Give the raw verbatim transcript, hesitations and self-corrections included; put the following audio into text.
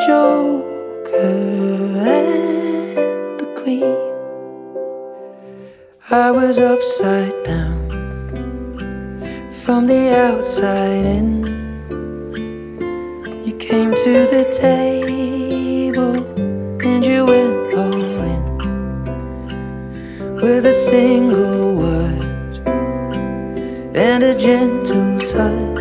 Joker and the Queen. I was upside down from the outside in. You came to the table and you went all in with a single word and a gentle touch.